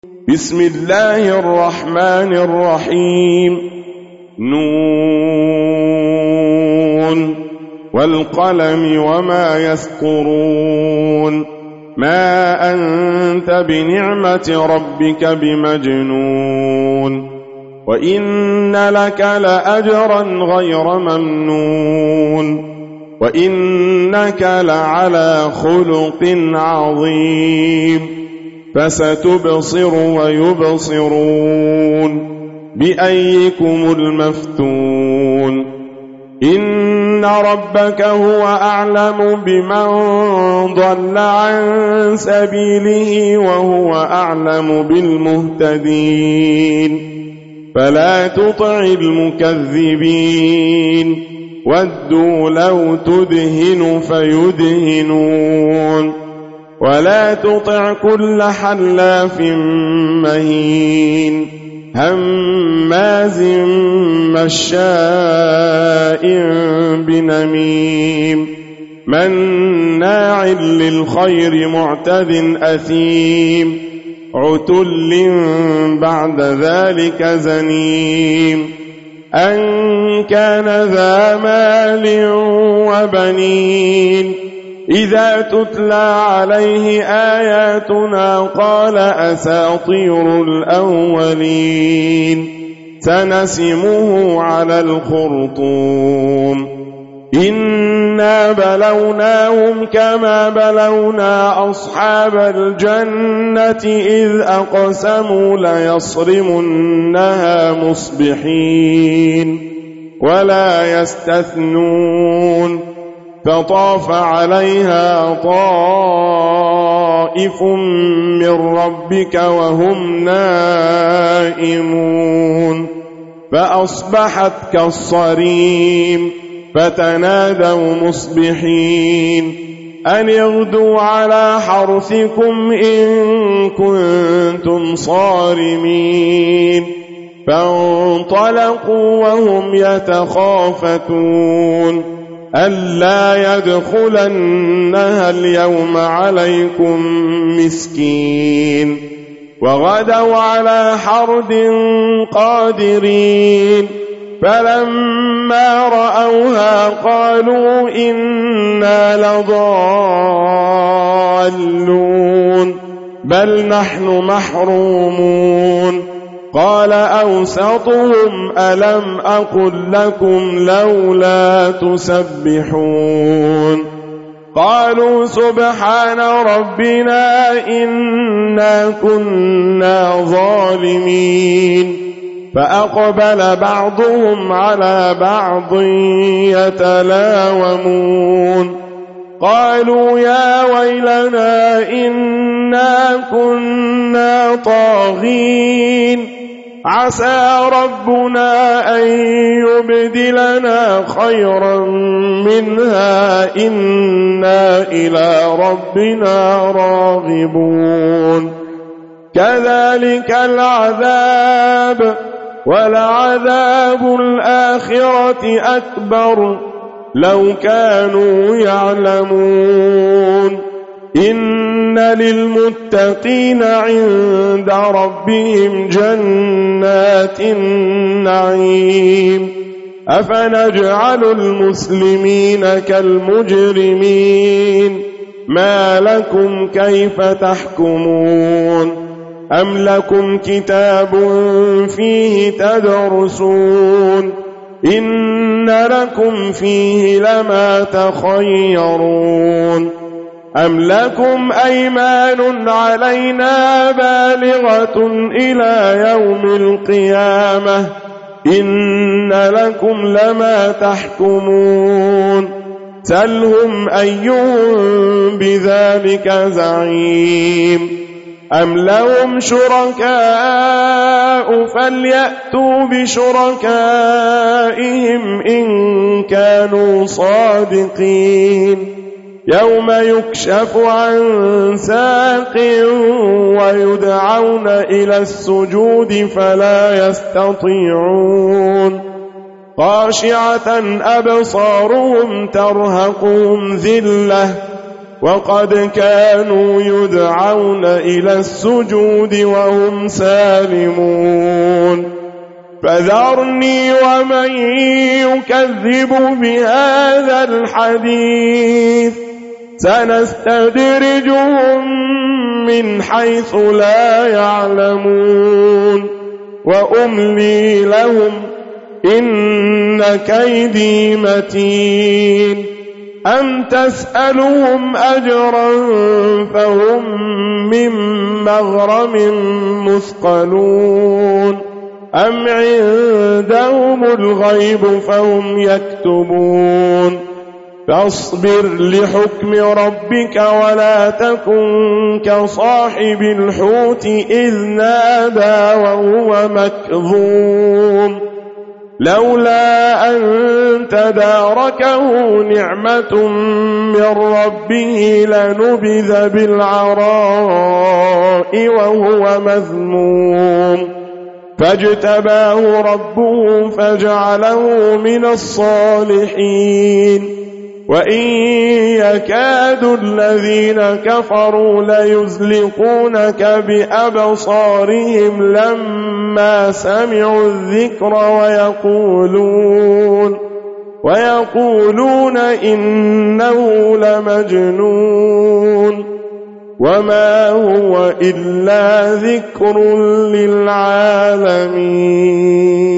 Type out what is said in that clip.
بسم الله الرحمن الرحيم نون والقلم وما يسطرون ما أنت بنعمة ربك بمجنون وإن لك لأجرا غير ممنون وإنك لعلى خلق عظيم فستبصر ويبصرون بأيكم المفتون إن ربك هو أعلم بمن ضل عن سبيله وهو أعلم بالمهتدين فلا تطع المكذبين ودوا لو تدهن فيدهنون ولا تطع كل حلاف مهين هماز مشاء بنميم مناع للخير معتد أثيم عتل بعد ذلك زنيم أن كان ذا مال وبنين إذا تتلى عليه آياتنا قال أساطير الأولين سنسمه على الخرطوم إنا بلوناهم كما بلونا أصحاب الجنة إذ أقسموا ليصرمنها مصبحين ولا يستثنون فطاف عليها طائف من ربك وهم نائمون فأصبحت كالصريم فتنادوا مصبحين أن اغدوا على حرثكم إن كنتم صارمين فانطلقوا وهم يتخافتون ألا يدخلنها اليوم عليكم مسكين وغدوا على حرد قادرين فلما رأوها قالوا إنا لضالون بل نحن محرومون قال أوسطهم ألم أقل لكم لولا تسبحون قالوا سبحان ربنا إنا كنا ظالمين فأقبل بعضهم على بعض يتلاومون قالوا يا ويلنا إنا كنا طاغين عسى ربنا أن يبدلنا خيرا منها إنا إلى ربنا راغبون كذلك العذاب ولعذاب الآخرة أكبر لو كانوا يعلمون إن للمتقين عند ربهم جنات النعيم أفنجعل المسلمين كالمجرمين ما لكم كيف تحكمون أم لكم كتاب فيه تدرسون إن لكم فيه لما تخيرون أم لكم أيمان علينا بالغة إلى يوم القيامة إن لكم لما تحكمون سلهم أيهم بذلك زعيم أم لهم شركاء فليأتوا بشركائهم إن كانوا صادقين يوم يكشف عن ساق ويدعون إلى السجود فلا يستطيعون خاشعة أبصارهم ترهقهم ذلة وقد كانوا يدعون إلى السجود وهم سالمون فذرني ومن يكذب بهذا الحديث سنستدرجهم من حيث لا يعلمون وأملي لهم إن كيدي متين أم تسألهم أجرا فهم من مغرم مثقلون أم عندهم الغيب فهم يكتبون فاصبر لحكم ربك ولا تكن كصاحب الحوت إذ نادى وهو مكظوم لولا أن تداركه نعمة من ربه لنبذ بالعراء وهو مذموم فاجتباه ربه فجعله من الصالحين وإن يكاد الذين كفروا ليزلقونك بأبصارهم لما سمعوا الذكر ويقولون إنه لمجنون وما هو إلا ذكر للعالمين.